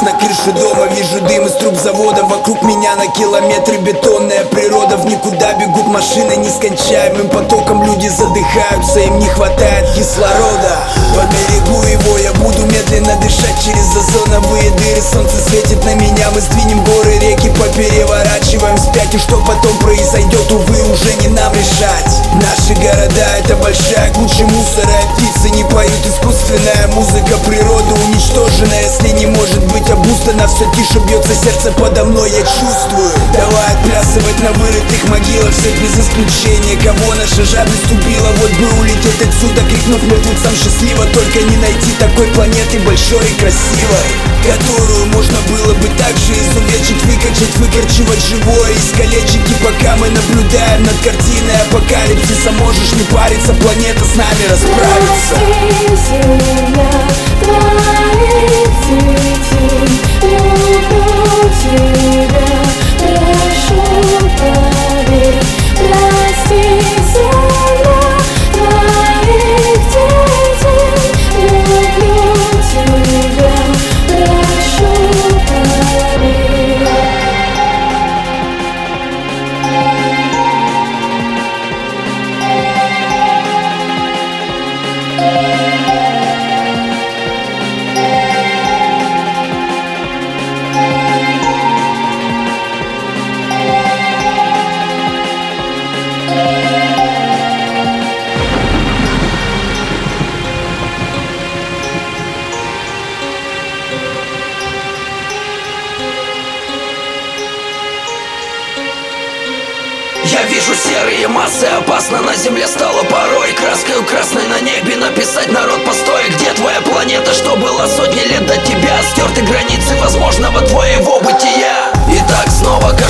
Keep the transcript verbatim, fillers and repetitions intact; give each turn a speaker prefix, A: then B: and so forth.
A: на крыше дома, вижу дым из труб завода. Вокруг меня на километры бетонная природа. В никуда бегут машины нескончаемым потоком. Люди задыхаются, им не хватает кислорода. По берегу его я буду медленно дышать через озоновые дыры. Солнце светит на меня, мы сдвинем горы, реки попереворачиваем вспять. И что потом произойдет, увы, уже не нам решать. Наши города — это большая куча мусора. Птицы не поют, искусственная музыка. Природа уничтожена, если не может быть обуздана. Все тише бьется сердце подо мной, я чувствую. Давай отплясывать на вырытых могилах, всех без исключения. Кого наша жадность убила, вот бы улететь отсюда, крикнув мертвецам счастливо. Только не найти такой планеты большой и красивой, которую можно было бы также изувечить, выкачать, выкорчевать живое, искалечить. И пока мы наблюдаем над картиной апокалипсиса, можешь не париться, планета с нами расправится.
B: Прости, земля, твоих детей, люблю тебя, прошу, поверь. Прости, земля, твоих детей, люблю тебя, прошу, поверь.
C: Я вижу серые массы, опасно на земле стало порой. Краской красной на небе написать: народ, постой. Где твоя планета, что была сотни лет до тебя? Стерты границы возможного твоего бытия. И так снова